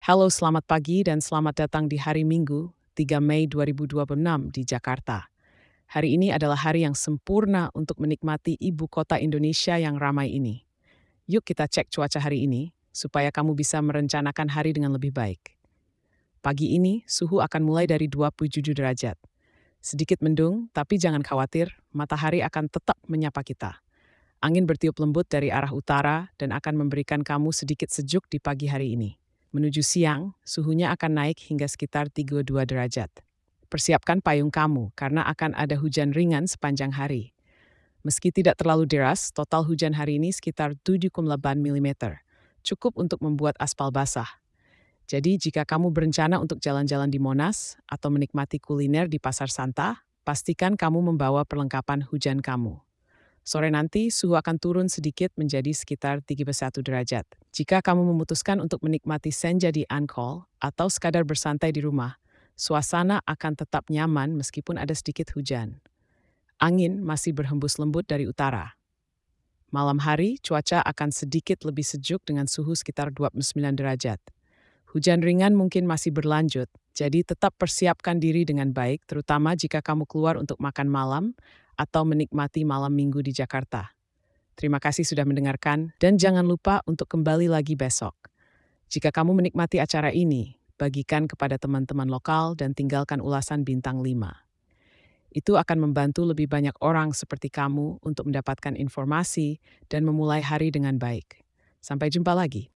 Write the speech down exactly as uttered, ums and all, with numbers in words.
Halo, selamat pagi dan selamat datang di hari Minggu, tiga Mei dua ribu dua puluh enam di Jakarta. Hari ini adalah hari yang sempurna untuk menikmati ibu kota Indonesia yang ramai ini. Yuk kita cek cuaca hari ini, supaya kamu bisa merencanakan hari dengan lebih baik. Pagi ini, suhu akan mulai dari dua puluh tujuh derajat. Sedikit mendung, tapi jangan khawatir, matahari akan tetap menyapa kita. Angin bertiup lembut dari arah utara dan akan memberikan kamu sedikit sejuk di pagi hari ini. Menuju siang, suhunya akan naik hingga sekitar tiga puluh dua derajat. Persiapkan payung kamu karena akan ada hujan ringan sepanjang hari. Meski tidak terlalu deras, total hujan hari ini sekitar tujuh koma delapan milimeter. Cukup untuk membuat aspal basah. Jadi jika kamu berencana untuk jalan-jalan di Monas atau menikmati kuliner di Pasar Santa, pastikan kamu membawa perlengkapan hujan kamu. Sore nanti, suhu akan turun sedikit menjadi sekitar tiga puluh satu derajat. Jika kamu memutuskan untuk menikmati senja di Ancol atau sekadar bersantai di rumah, suasana akan tetap nyaman meskipun ada sedikit hujan. Angin masih berhembus lembut dari utara. Malam hari, cuaca akan sedikit lebih sejuk dengan suhu sekitar dua puluh sembilan derajat. Hujan ringan mungkin masih berlanjut, jadi tetap persiapkan diri dengan baik, terutama jika kamu keluar untuk makan malam atau menikmati malam minggu di Jakarta. Terima kasih sudah mendengarkan, dan jangan lupa untuk kembali lagi besok. Jika kamu menikmati acara ini, bagikan kepada teman-teman lokal dan tinggalkan ulasan bintang lima. Itu akan membantu lebih banyak orang seperti kamu untuk mendapatkan informasi dan memulai hari dengan baik. Sampai jumpa lagi.